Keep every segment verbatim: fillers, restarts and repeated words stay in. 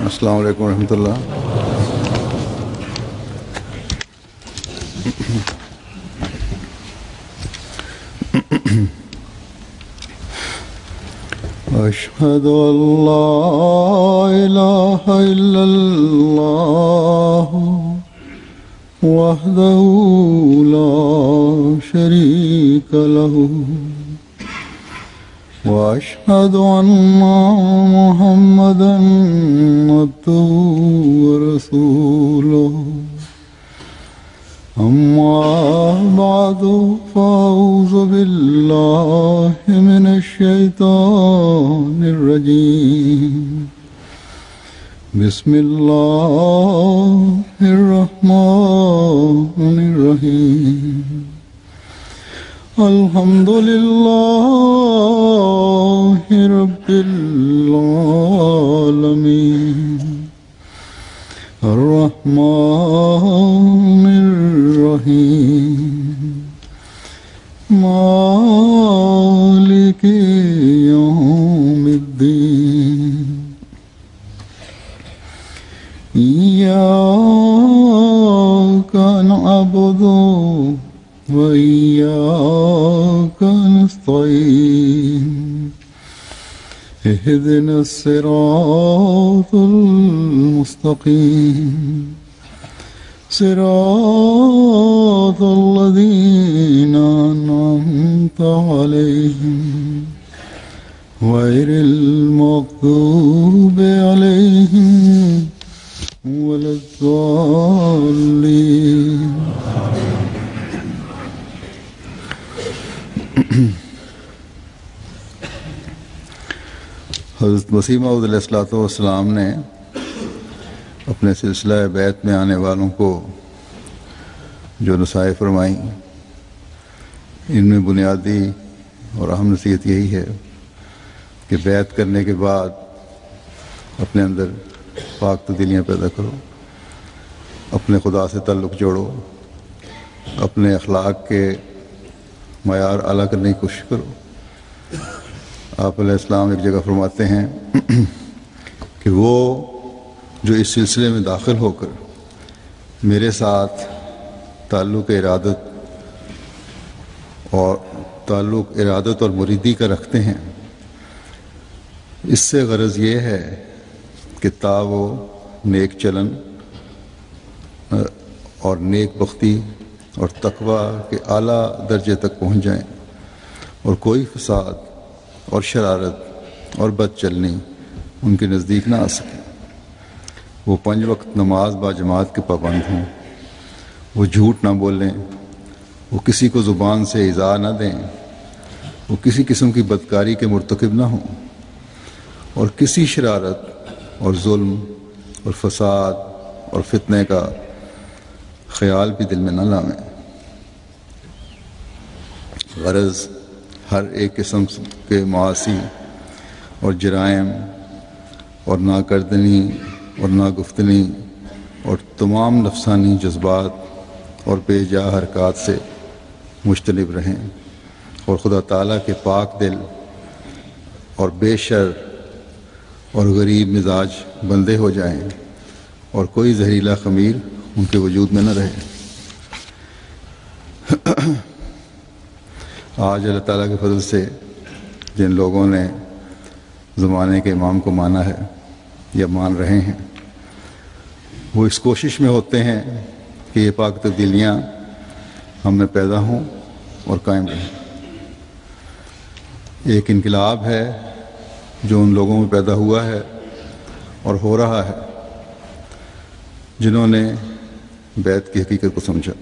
السلام علیکم ورحمۃ اللہ. اشہد ان لا الہ الا اللہ وحدہ لا شریک لہ واشهد ان محمدا عبده ورسوله. اما بعد فاعوذ بالله من الشیطان الرجیم. بسم اللہ الرحمن الرحیم. الحمد للہ رب العالمین الرحمن الرحیم مالک یوم الدین. ایاک نعبد وإياك نستعين. اهدنا الصراط المستقيم صراط الذين أنعمت عليهم غير المغضوب عليهم ولا الضالين. حضرت مسیح موعود علیہ الصلوۃ والسلام نے اپنے سلسلہ بیعت میں آنے والوں کو جو نصائح فرمائیں، ان میں بنیادی اور اہم نصیحت یہی ہے کہ بیعت کرنے کے بعد اپنے اندر پاک تبدیلیاں پیدا کرو، اپنے خدا سے تعلق جوڑو، اپنے اخلاق کے معیار اعلیٰ کرنے کی کوشش کرو. آپ علیہ السلام ایک جگہ فرماتے ہیں کہ وہ جو اس سلسلے میں داخل ہو کر میرے ساتھ تعلق ارادت اور تعلق ارادت اور مریدی کا رکھتے ہیں، اس سے غرض یہ ہے کہ تا وہ نیک چلن اور نیک بختی اور تقوی کے اعلیٰ درجے تک پہنچ جائیں اور کوئی فساد اور شرارت اور بد چلنی ان کے نزدیک نہ آ سکے. وہ پنج وقت نماز با جماعت کے پابند ہوں، وہ جھوٹ نہ بولیں، وہ کسی کو زبان سے ایذا نہ دیں، وہ کسی قسم کی بدکاری کے مرتکب نہ ہوں اور کسی شرارت اور ظلم اور فساد اور فتنے کا خیال بھی دل میں نہ لائیں. غرض ہر ایک قسم کے معاصی اور جرائم اور ناکردنی اور ناگفتنی اور تمام نفسانی جذبات اور بے جا حرکات سے مجتنب رہیں اور خدا تعالیٰ کے پاک دل اور بے شر اور غریب مزاج بندے ہو جائیں اور کوئی زہریلا خمیر ان کے وجود میں نہ رہے. آج اللہ تعالیٰ کے فضل سے جن لوگوں نے زمانے کے امام کو مانا ہے یا مان رہے ہیں، وہ اس کوشش میں ہوتے ہیں کہ یہ پاک تبدیلیاں ہم میں پیدا ہوں اور قائم رہیں. ایک انقلاب ہے جو ان لوگوں میں پیدا ہوا ہے اور ہو رہا ہے جنہوں نے بیعت کی حقیقت کو سمجھا.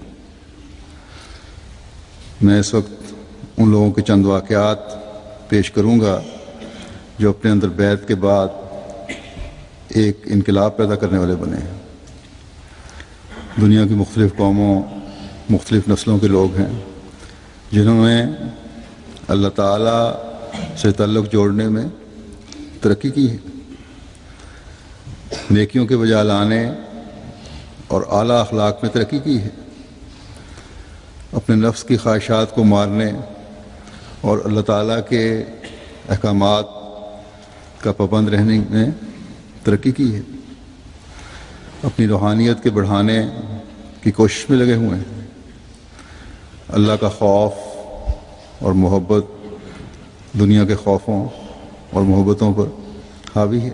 میں اس وقت ان لوگوں کے چند واقعات پیش کروں گا جو اپنے اندر بیعت کے بعد ایک انقلاب پیدا کرنے والے بنے ہیں. دنیا کی مختلف قوموں، مختلف نسلوں کے لوگ ہیں جنہوں نے اللہ تعالیٰ سے تعلق جوڑنے میں ترقی کی ہے، نیکیوں کے بجا لانے اور اعلیٰ اخلاق میں ترقی کی ہے، اپنے نفس کی خواہشات کو مارنے اور اللہ تعالیٰ کے احکامات کا پابند رہنے میں ترقی کی ہے. اپنی روحانیت کے بڑھانے کی کوشش میں لگے ہوئے ہیں۔ اللہ کا خوف اور محبت دنیا کے خوفوں اور محبتوں پر حاوی ہے۔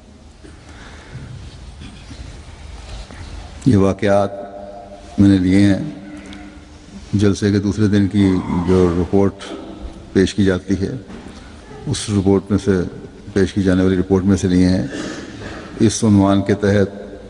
یہ واقعات میں نے لیے ہیں جلسے کے دوسرے دن کی جو رپورٹ پیش کی جاتی ہے، اس رپورٹ میں سے پیش کی جانے والی رپورٹ میں سے لیے ہیں۔ اس عنوان کے تحت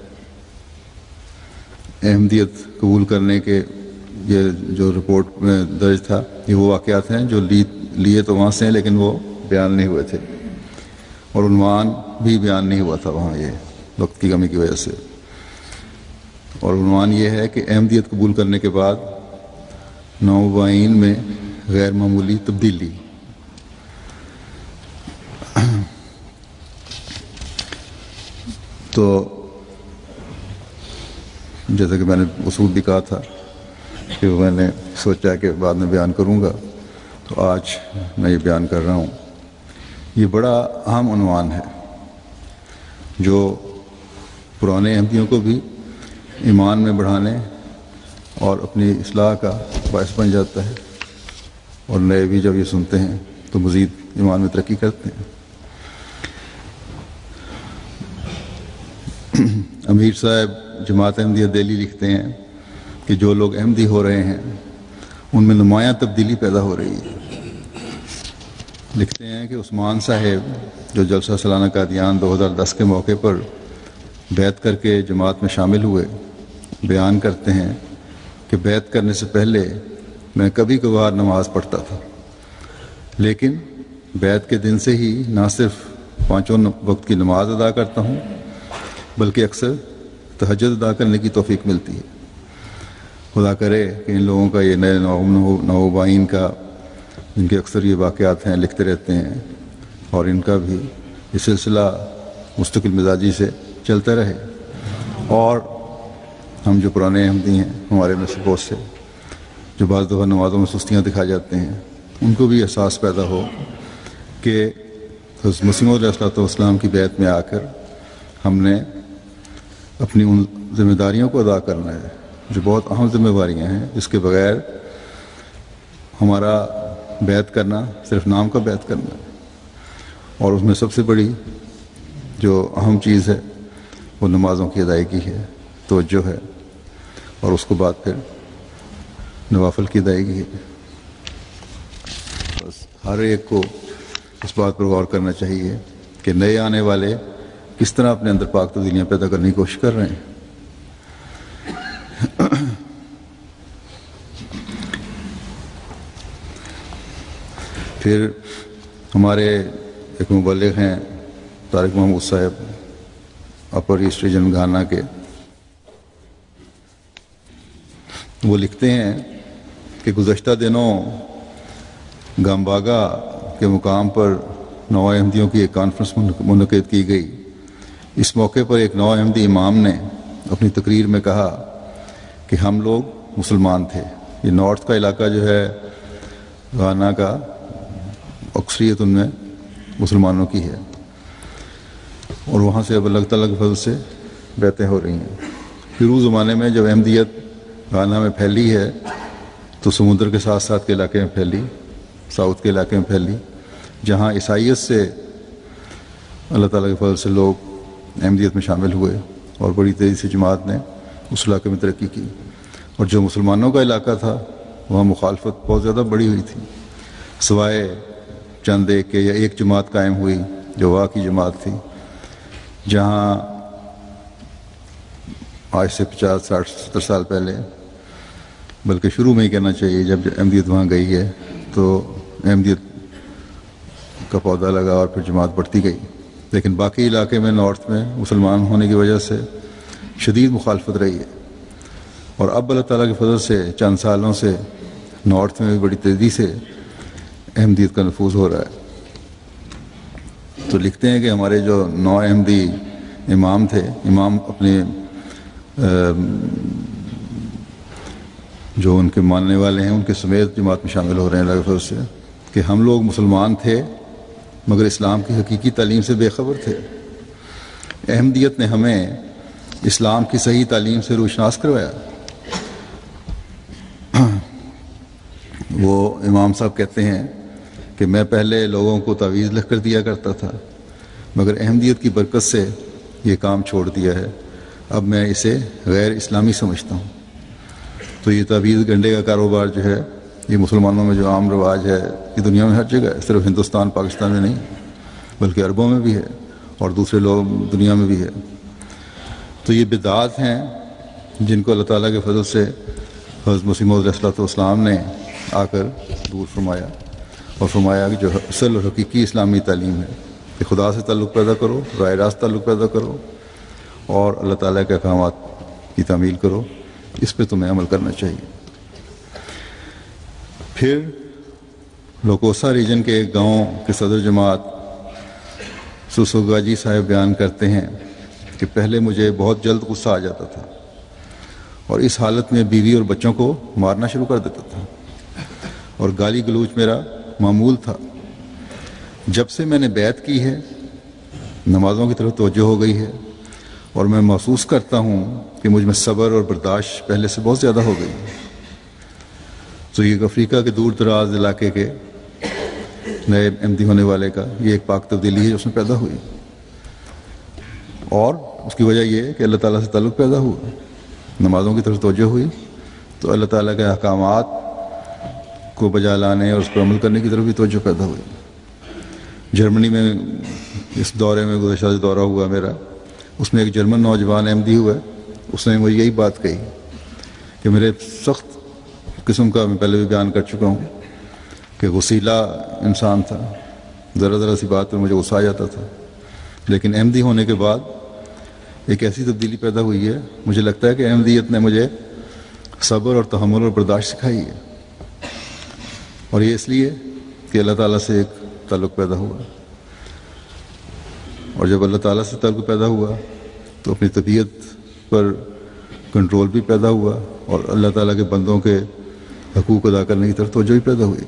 احمدیت قبول کرنے کے یہ جو رپورٹ میں درج تھا، یہ وہ واقعات ہیں جو لیے تو وہاں سے ہیں لیکن وہ بیان نہیں ہوئے تھے، اور عنوان بھی بیان نہیں ہوا تھا وہاں، یہ وقت کی کمی کی وجہ سے۔ اور عنوان یہ ہے کہ احمدیت قبول کرنے کے بعد نومبائین میں غیر معمولی تبدیلی۔ تو جیسا کہ میں نے اصول بھی کہا تھا کہ میں نے سوچا کہ بعد میں بیان کروں گا، تو آج میں یہ بیان کر رہا ہوں۔ یہ بڑا اہم عنوان ہے جو پرانے احمدیوں کو بھی ایمان میں بڑھانے اور اپنی اصلاح کا باعث بن جاتا ہے، اور نئے بھی جب یہ سنتے ہیں تو مزید ایمان میں ترقی کرتے ہیں۔ امیر صاحب جماعت احمدیہ دہلی لکھتے ہیں کہ جو لوگ احمدی ہو رہے ہیں ان میں نمایاں تبدیلی پیدا ہو رہی ہے۔ لکھتے ہیں کہ عثمان صاحب جو جلسہ سالانہ قادیان دو ہزار دس کے موقع پر بیعت کر کے جماعت میں شامل ہوئے، بیان کرتے ہیں کہ بیعت کرنے سے پہلے میں کبھی کبھار نماز پڑھتا تھا، لیکن بیعت کے دن سے ہی نہ صرف پانچوں وقت کی نماز ادا کرتا ہوں بلکہ اکثر تہجد ادا کرنے کی توفیق ملتی ہے۔ خدا کرے کہ ان لوگوں کا یہ نئے نوبائین کا، جن کے اکثر یہ واقعات ہیں لکھتے رہتے ہیں، اور ان کا بھی یہ سلسلہ مستقل مزاجی سے چلتا رہے، اور ہم جو پرانے احمدی ہیں ہمارے میں سے بہت سے جو بعض دفعہ نمازوں میں سستیاں دکھا جاتے ہیں، ان کو بھی احساس پیدا ہو کہ حضرت مسیح موعود علیہ الصلوۃ والسلام کی بیعت میں آ کر ہم نے اپنی ان ذمہ داریوں کو ادا کرنا ہے جو بہت اہم ذمہ داریاں ہیں، جس کے بغیر ہمارا بیعت کرنا صرف نام کا بیعت کرنا ہے، اور اس میں سب سے بڑی جو اہم چیز ہے وہ نمازوں کی ادائیگی ہے، توجہ ہے، اور اس کو بعد پھر نوافل کی ادائیگی ہے۔ بس ہر ایک کو اس بات پر غور کرنا چاہیے کہ نئے آنے والے کس طرح اپنے اندر پاک تبدیلیاں پیدا کرنے کی کوشش کر رہے ہیں۔ پھر ہمارے ایک مبلغ ہیں طارق محمود صاحب، اپر ایسٹ ریجن گھانا کے، وہ لکھتے ہیں کہ گزشتہ دنوں گامباگا کے مقام پر نو احمدیوں کی ایک کانفرنس منعقد کی گئی۔ اس موقع پر ایک نو احمدی امام نے اپنی تقریر میں کہا کہ ہم لوگ مسلمان تھے۔ یہ نارتھ کا علاقہ جو ہے گانا کا، اکثریت ان میں مسلمانوں کی ہے، اور وہاں سے اب اللہ تعالیٰ کے فضل سے بیعتیں ہو رہی ہیں۔ شروع زمانے میں جب احمدیت گانا میں پھیلی ہے تو سمندر کے ساتھ ساتھ کے علاقے میں پھیلی، ساؤتھ کے علاقے میں پھیلی، جہاں عیسائیت سے اللہ تعالیٰ کے فضل سے لوگ احمدیت میں شامل ہوئے، اور بڑی تیزی سے جماعت نے اس علاقے میں ترقی کی۔ اور جو مسلمانوں کا علاقہ تھا وہاں مخالفت بہت زیادہ بڑی ہوئی تھی، سوائے چند ایک کے یا ایک جماعت قائم ہوئی جو وہاں کی جماعت تھی، جہاں آج سے پچاس ساٹھ ستر سال پہلے، بلکہ شروع میں ہی کہنا چاہیے جب احمدیت وہاں گئی ہے تو احمدیت کا پودا لگا اور پھر جماعت بڑھتی گئی، لیکن باقی علاقے میں نارتھ میں مسلمان ہونے کی وجہ سے شدید مخالفت رہی ہے۔ اور اب اللہ تعالیٰ کے فضل سے چند سالوں سے نارتھ میں بھی بڑی تیزی سے احمدیت کا نفوذ ہو رہا ہے۔ تو لکھتے ہیں کہ ہمارے جو نو احمدی امام تھے، امام اپنے جو ان کے ماننے والے ہیں ان کے سمیت جماعت میں شامل ہو رہے ہیں اللہ کے فضل سے، کہ ہم لوگ مسلمان تھے مگر اسلام کی حقیقی تعلیم سے بے خبر تھے۔ احمدیت نے ہمیں اسلام کی صحیح تعلیم سے روشناس کروایا۔ وہ امام صاحب کہتے ہیں کہ میں پہلے لوگوں کو تعویذ لکھ کر دیا کرتا تھا، مگر احمدیت کی برکت سے یہ کام چھوڑ دیا ہے، اب میں اسے غیر اسلامی سمجھتا ہوں۔ تو یہ تعویذ گنڈے کا کاروبار جو ہے یہ مسلمانوں میں جو عام رواج ہے یہ دنیا میں ہر جگہ ہے، صرف ہندوستان پاکستان میں نہیں بلکہ عربوں میں بھی ہے اور دوسرے لوگ دنیا میں بھی ہے۔ تو یہ بدعات ہیں جن کو اللہ تعالیٰ کے فضل سے حضرت مسیح موعود علیہ الصلوۃ والسلام نے آ کر دور فرمایا اور فرمایا کہ جو اصل اور حقیقی اسلامی تعلیم ہے کہ خدا سے تعلق پیدا کرو، راہ راست تعلق پیدا کرو اور اللہ تعالیٰ کے احکامات کی تعمیل کرو، اس پہ تمہیں عمل کرنا چاہیے۔ پھر لوکوسا ریجن کے ایک گاؤں کے صدر جماعت سوسوگاجی صاحب بیان کرتے ہیں کہ پہلے مجھے بہت جلد غصہ آ جاتا تھا اور اس حالت میں بیوی اور بچوں کو مارنا شروع کر دیتا تھا اور گالی گلوچ میرا معمول تھا۔ جب سے میں نے بیعت کی ہے نمازوں کی طرف توجہ ہو گئی ہے اور میں محسوس کرتا ہوں کہ مجھ میں صبر اور برداشت پہلے سے بہت زیادہ ہو گئی۔ تو یہ افریقہ کے دور دراز علاقے کے نئے احمدی ہونے والے کا یہ ایک پاک تبدیلی ہے جو اس میں پیدا ہوئی، اور اس کی وجہ یہ ہے کہ اللہ تعالیٰ سے تعلق پیدا ہوا، نمازوں کی طرف توجہ ہوئی تو اللہ تعالیٰ کے احکامات کو بجا لانے اور اس پر عمل کرنے کی طرف بھی توجہ پیدا ہوئی۔ جرمنی میں اس دورے میں گزشتہ دورہ ہوا میرا، اس میں ایک جرمن نوجوان احمدی ہوا، اس نے مجھے یہی بات کہی کہ میرے سخت قسم کا میں پہلے بھی بیان کر چکا ہوں کہ غصیلا انسان تھا، ذرا ذرا سی بات پر مجھے غصہ آ جاتا تھا، لیکن احمدی ہونے کے بعد ایک ایسی تبدیلی پیدا ہوئی ہے، مجھے لگتا ہے کہ احمدیت نے مجھے صبر اور تحمل اور برداشت سکھائی ہے، اور یہ اس لیے کہ اللہ تعالیٰ سے ایک تعلق پیدا ہوا، اور جب اللہ تعالیٰ سے تعلق پیدا ہوا تو اپنی طبیعت پر کنٹرول بھی پیدا ہوا اور اللہ تعالیٰ کے بندوں کے حقوق ادا کرنے کی طرف توجہ بھی پیدا ہوئی۔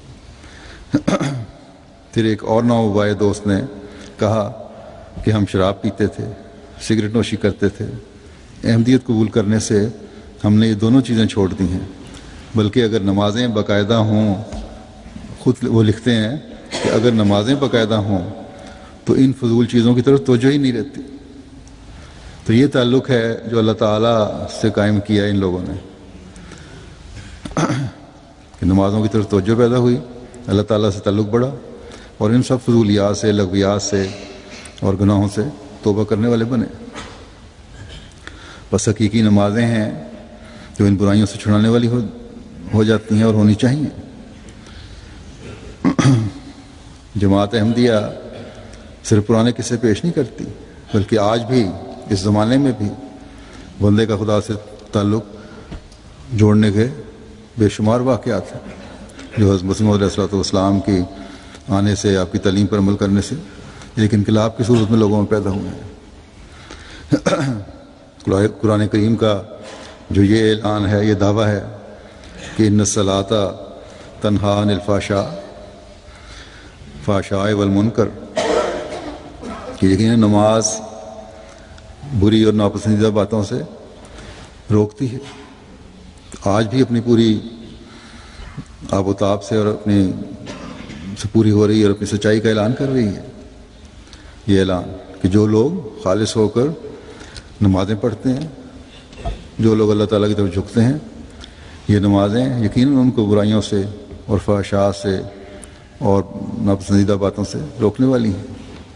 پھر ایک اور نوبائے دوست نے کہا کہ ہم شراب پیتے تھے، سگریٹ نوشی کرتے تھے، احمدیت قبول کرنے سے ہم نے یہ دونوں چیزیں چھوڑ دی ہیں، بلکہ اگر نمازیں باقاعدہ ہوں، خود وہ لکھتے ہیں کہ اگر نمازیں باقاعدہ ہوں تو ان فضول چیزوں کی طرف توجہ ہی نہیں رہتی۔ تو یہ تعلق ہے جو اللہ تعالیٰ سے قائم کیا ان لوگوں نے کہ نمازوں کی طرف توجہ پیدا ہوئی، اللہ تعالیٰ سے تعلق بڑھا اور ان سب فضولیات سے، لغویات سے اور گناہوں سے توبہ کرنے والے بنے۔ بس حقیقی نمازیں ہیں جو ان برائیوں سے چھڑانے والی ہو ہو جاتی ہیں اور ہونی چاہیے۔ جماعت احمدیہ صرف پرانے قصے پیش نہیں کرتی بلکہ آج بھی اس زمانے میں بھی بندے کا خدا سے تعلق جوڑنے کے بے شمار واقعات ہیں جو حضرت مسیح موعود علیہ الصلوۃ والسلام کی آنے سے، آپ کی تعلیم پر عمل کرنے سے ایک انقلاب کی صورت میں لوگوں میں پیدا ہوئے ہیں۔ قرآن کریم کا جو یہ اعلان ہے، یہ دعویٰ ہے کہ ان الصلاۃ تنہی عن الفحشاء فحشاء والمنکر، کہ یقیناً نماز بری اور ناپسندیدہ باتوں سے روکتی ہے۔ آج بھی اپنی پوری آب و تاب سے اور اپنی سے پوری ہو رہی ہے اور اپنی سچائی کا اعلان کر رہی ہے یہ اعلان کہ جو لوگ خالص ہو کر نمازیں پڑھتے ہیں، جو لوگ اللہ تعالیٰ کی طرف جھکتے ہیں، یہ نمازیں یقیناً ان کو برائیوں سے اور فحشاء سے اور ناپسندیدہ باتوں سے روکنے والی ہیں۔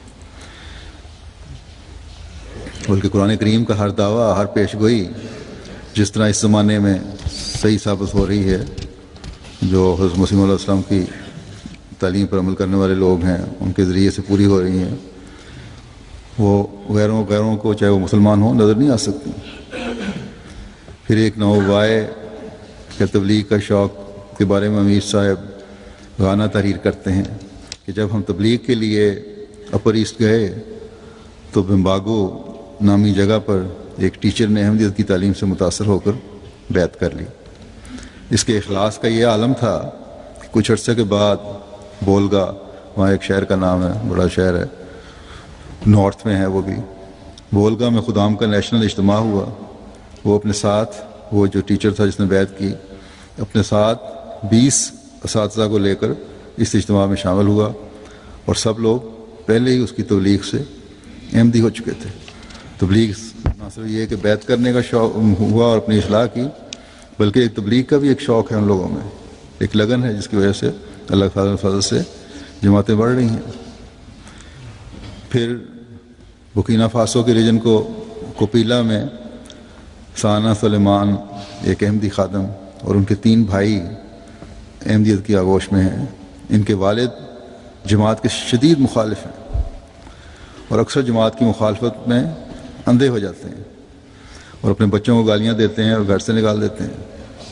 بلکہ قرآن کریم کا ہر دعویٰ، ہر پیش گوئی جس طرح اس زمانے میں صحیح ثابت ہو رہی ہے، جو حضرت مسیح علیہ السلام کی تعلیم پر عمل کرنے والے لوگ ہیں ان کے ذریعے سے پوری ہو رہی ہیں، وہ غیروں غیروں کو چاہے وہ مسلمان ہوں نظر نہیں آ سکتی۔ پھر ایک نوبائے کے تبلیغ کا شوق کے بارے میں امیر صاحب گانا تحریر کرتے ہیں کہ جب ہم تبلیغ کے لیے اپر ایسٹ گئے تو بمباگو نامی جگہ پر ایک ٹیچر نے احمدیت کی تعلیم سے متاثر ہو کر بیعت کر لی۔ اس کے اخلاص کا یہ عالم تھا کہ کچھ عرصے کے بعد بولگا، وہاں ایک شہر کا نام ہے، بڑا شہر ہے، نارتھ میں ہے وہ بھی، بولگا میں خدام کا نیشنل اجتماع ہوا. وہ اپنے ساتھ، وہ جو ٹیچر تھا جس نے بیعت کی، اپنے ساتھ بیس اساتذہ کو لے کر اس اجتماع میں شامل ہوا، اور سب لوگ پہلے ہی اس کی تبلیغ سے احمدی ہو چکے تھے. تبلیغ نہ صرف یہ کہ بیعت کرنے کا شوق ہوا اور اپنی اصلاح کی، بلکہ ایک تبلیغ کا بھی ایک شوق ہے ان لوگوں میں، ایک لگن ہے جس کی وجہ سے اللہ تعالیٰ کے فضل سے جماعتیں بڑھ رہی ہیں. پھر بکینا فاسو کے ریجن کو کوپیلا میں ثانا سلیمان ایک احمدی خادم اور ان کے تین بھائی احمدیت کی آغوش میں ہیں. ان کے والد جماعت کے شدید مخالف ہیں اور اکثر جماعت کی مخالفت میں اندھے ہو جاتے ہیں اور اپنے بچوں کو گالیاں دیتے ہیں اور گھر سے نکال دیتے ہیں.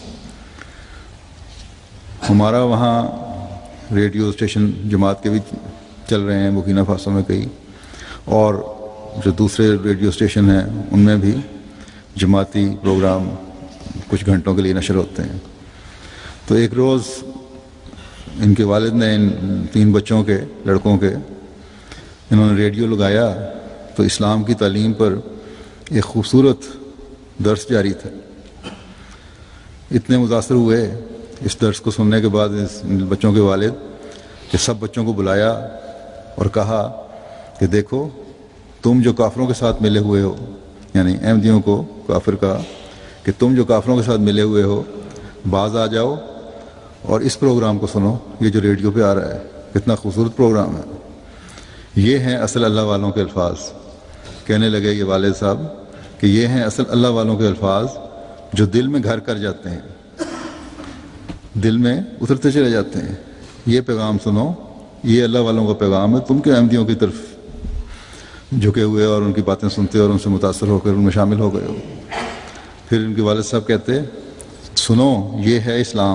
ہمارا وہاں ریڈیو اسٹیشن جماعت کے بھی چل رہے ہیں بکینا فاسو میں کئی، اور جو دوسرے ریڈیو اسٹیشن ہیں ان میں بھی جماعتی پروگرام کچھ گھنٹوں کے لیے نشر ہوتے ہیں. تو ایک روز ان کے والد نے ان تین بچوں کے لڑکوں کے انہوں نے ریڈیو لگایا تو اسلام کی تعلیم پر ایک خوبصورت درس جاری تھا. اتنے متاثر ہوئے اس درس کو سننے کے بعد اس بچوں کے والد کہ سب بچوں کو بلایا اور کہا کہ دیکھو تم جو کافروں کے ساتھ ملے ہوئے ہو، یعنی احمدیوں کو کافر کہا کہ تم جو کافروں کے ساتھ ملے ہوئے ہو باز آ جاؤ اور اس پروگرام کو سنو، یہ جو ریڈیو پہ آ رہا ہے کتنا خوبصورت پروگرام ہے. یہ ہیں اصل اللہ والوں کے الفاظ. کہنے لگے یہ والد صاحب کہ یہ ہیں اصل اللہ والوں کے الفاظ جو دل میں گھر کر جاتے ہیں، دل میں اترتے چلے جاتے ہیں. یہ پیغام سنو، یہ اللہ والوں کا پیغام ہے. تم کے احمدیوں کی طرف جھکے ہوئے اور ان کی باتیں سنتے اور ان سے متاثر ہو کر ان میں شامل ہو گئے ہو. پھر ان کے والد صاحب کہتے سنو یہ ہے اسلام.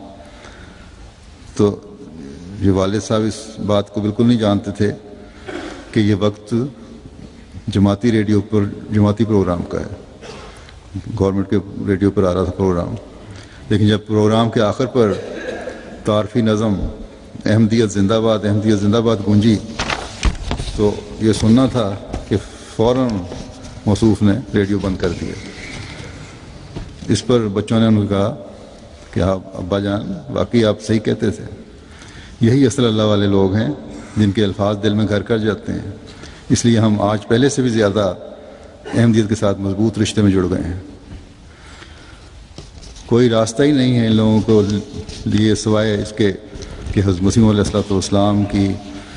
تو یہ والد صاحب اس بات کو بالکل نہیں جانتے تھے کہ یہ وقت جماعتی ریڈیو پر جماعتی پروگرام کا ہے، گورنمنٹ کے ریڈیو پر آ رہا تھا پروگرام. لیکن جب پروگرام کے آخر پر تعارفی نظم احمدیت زندہ باد احمدیت زندہ باد گونجی تو یہ سننا تھا کہ فوراً موصوف نے ریڈیو بند کر دیا. اس پر بچوں نے انہوں نے کہا کہ آپ ابا جان واقعی آپ صحیح کہتے تھے، یہی اصل اللہ والے لوگ ہیں جن کے الفاظ دل میں گھر کر جاتے ہیں. اس لیے ہم آج پہلے سے بھی زیادہ احمدیت کے ساتھ مضبوط رشتے میں جڑ گئے ہیں. کوئی راستہ ہی نہیں ہے ان لوگوں کو لیے سوائے اس کے کہ حضرت مسیح علیہ الصلوۃ والسلام کی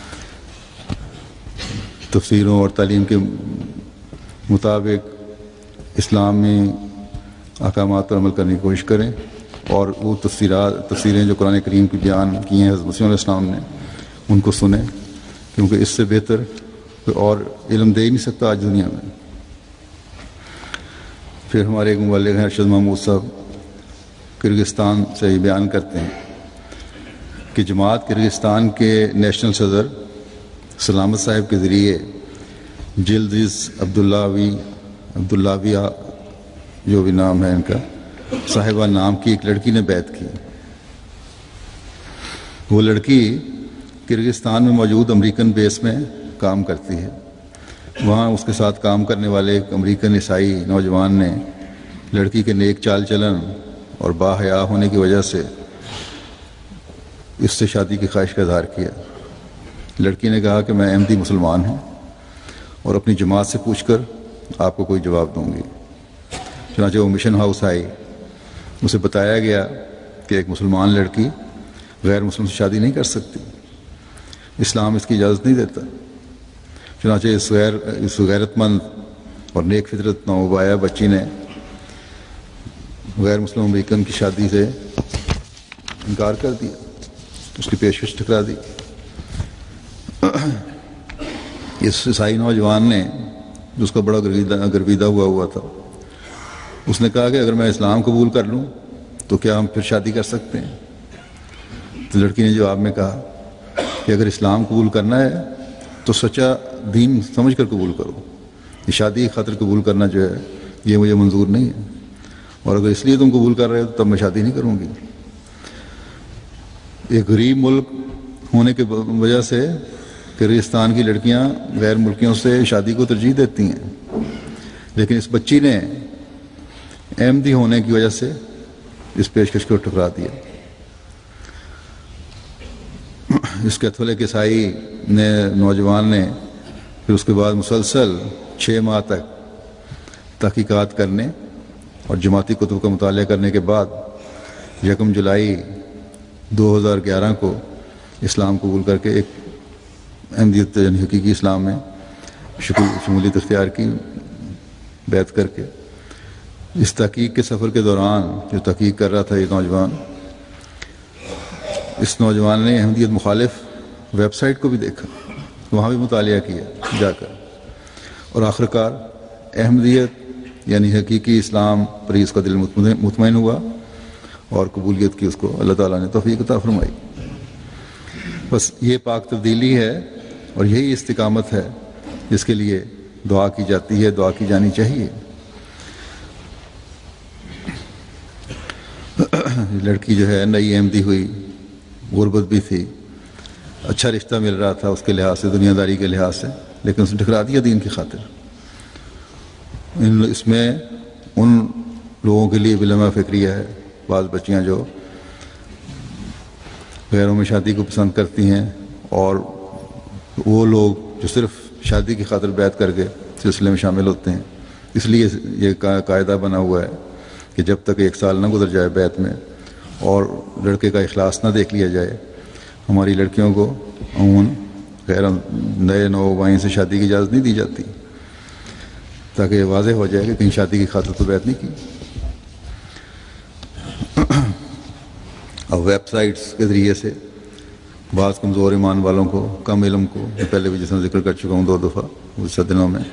تفسیروں اور تعلیم کے مطابق اسلامی احکامات پر عمل کرنے کی کوشش کریں، اور وہ تفسیرات تفسیریں جو قرآن کریم کی بیان کی ہیں حضرت مسیح علیہ السلام نے ان کو سنیں، کیونکہ اس سے بہتر کوئی اور علم دے ہی نہیں سکتا آج دنیا میں. پھر ہمارے ایک مبلغ ہیں ارشد محمود صاحب کرغزستان سے ہی بیان کرتے ہیں کہ جماعت کرغزستان کے نیشنل صدر سلامت صاحب کے ذریعے جلدز عبداللہوی عبداللہویہ جو بھی نام ہے ان کا صاحبہ نام کی ایک لڑکی نے بیعت کی. وہ لڑکی کرغزستان میں موجود امریکن بیس میں کام کرتی ہے. وہاں اس کے ساتھ کام کرنے والے ایک امریکن عیسائی نوجوان نے لڑکی کے نیک چال چلن اور باحیا ہونے کی وجہ سے اس سے شادی کی خواہش کا اظہار کیا. لڑکی نے کہا کہ میں احمدی مسلمان ہوں اور اپنی جماعت سے پوچھ کر آپ کو کوئی جواب دوں گی. چنانچہ وہ مشن ہاؤس آئی. اسے بتایا گیا کہ ایک مسلمان لڑکی غیر مسلم سے شادی نہیں کر سکتی، اسلام اس کی اجازت نہیں دیتا. چنانچہ اس غیر اس غیرت مند اور نیک فطرت نوبایا بچی نے غیر مسلم امریکن کی شادی سے انکار کر دیا، اس کی پیشکش ٹھکرا دی. اس عیسائی نوجوان نے جو اس کا بڑا گرویدہ گرویدہ ہوا ہوا تھا، اس نے کہا کہ اگر میں اسلام قبول کر لوں تو کیا ہم پھر شادی کر سکتے ہیں؟ تو لڑکی نے جواب میں کہا کہ اگر اسلام قبول کرنا ہے تو سچا دین سمجھ کر قبول کرو، یہ شادی کی خاطر قبول کرنا جو ہے یہ مجھے منظور نہیں ہے، اور اگر اس لیے تم قبول کر رہے ہو تو تب میں شادی نہیں کروں گی. ایک غریب ملک ہونے کی وجہ سے کرغزستان کی لڑکیاں غیر ملکیوں سے شادی کو ترجیح دیتی ہیں. لیکن اس بچی نے احمدی ہونے کی وجہ سے اس پیشکش کو ٹھکرا دیا. اس کیتھولک عیسائی نے نوجوان نے پھر اس کے بعد مسلسل چھ ماہ تک تحقیقات کرنے اور جماعتی کتب کا مطالعہ کرنے کے بعد یکم جولائی دو ہزار گیارہ کو اسلام قبول کر کے ایک احمدیت یعنی حقیقی اسلام میں شمولیت اختیار کی، بیعت کر کے. اس تحقیق کے سفر کے دوران جو تحقیق کر رہا تھا یہ نوجوان، اس نوجوان نے احمدیت مخالف ویب سائٹ کو بھی دیکھا، وہاں بھی مطالعہ کیا جا کر، اور آخرکار احمدیت یعنی حقیقی اسلام پر اس کا دل مطمئن ہوا اور قبولیت کی اس کو اللہ تعالیٰ نے توفیق عطا فرمائی. بس یہ پاک تبدیلی ہے اور یہی استقامت ہے جس کے لیے دعا کی جاتی ہے، دعا کی جانی چاہیے. لڑکی جو ہے نئی احمدی ہوئی، غربت بھی تھی، اچھا رشتہ مل رہا تھا اس کے لحاظ سے، دنیا داری کے لحاظ سے، لیکن اس نے ٹھکرا دیا دین کی خاطر. اس میں ان لوگوں کے لیے بلما فکریہ ہے، بعض بچیاں جو غیروں میں شادی کو پسند کرتی ہیں، اور وہ لوگ جو صرف شادی کی خاطر بیعت کر کے سلسلے میں شامل ہوتے ہیں. اس لیے یہ قاعدہ بنا ہوا ہے کہ جب تک ایک سال نہ گزر جائے بیعت میں اور لڑکے کا اخلاص نہ دیکھ لیا جائے، ہماری لڑکیوں کو عموماً غیر نئے نوبائیں سے شادی کی اجازت نہیں دی جاتی، تاکہ یہ واضح ہو جائے کہ کہیں شادی کی خاطر تو بیعت نہیں کی. اب ویب سائٹس کے ذریعے سے بعض کمزور ایمان والوں کو، کم علم کو، میں پہلے بھی جس میں ذکر کر چکا ہوں دو دفعہ گزشتہ دنوں میں،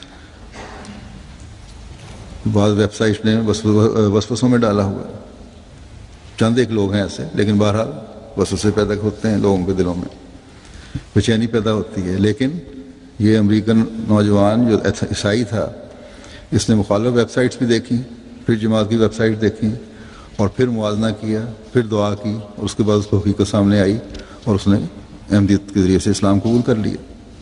بعض ویب سائٹس نے وسوسوں میں ڈالا ہوا ہے. چند ایک لوگ ہیں ایسے، لیکن بہرحال وسوسے پیدا ہوتے ہیں لوگوں کے دلوں میں، بے چینی پیدا ہوتی ہے. لیکن یہ امریکن نوجوان جو عیسائی تھا، اس نے مخالف ویب سائٹس بھی دیکھی، پھر جماعت کی ویب سائٹ دیکھی، اور پھر موازنہ کیا، پھر دعا کی، اور اس کے بعد اس کو حقیقت سامنے آئی اور اس نے احمدیت کے ذریعے سے اسلام قبول کر لیا.